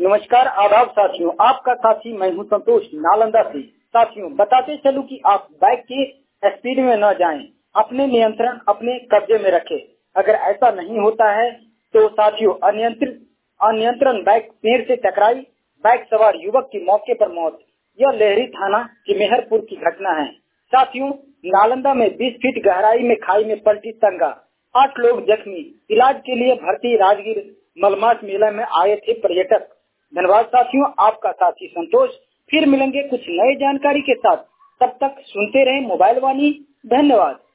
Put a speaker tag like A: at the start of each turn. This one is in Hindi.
A: नमस्कार, आदाब साथियों। आपका साथी मैं हूं संतोष, नालंदा से। साथियों, बताते चलूं कि आप बाइक की स्पीड में न जाएं, अपने नियंत्रण अपने कब्जे में रखें। अगर ऐसा नहीं होता है तो साथियों, अनियंत्रण बाइक पेड़ से टकराई, बाइक सवार युवक की मौके पर मौत। यह लेहरी थाना की मेहरपुर की घटना है। साथियों, नालंदा में 20 फीट गहराई में खाई में पलटी तंगा, 8 लोग जख्मी, इलाज के लिए भर्ती। राजगीर मलमास मेला में आए थे पर्यटक। धन्यवाद साथियों, आपका साथी संतोष। फिर मिलेंगे कुछ नई जानकारी के साथ। तब तक सुनते रहें मोबाइल वाणी। धन्यवाद।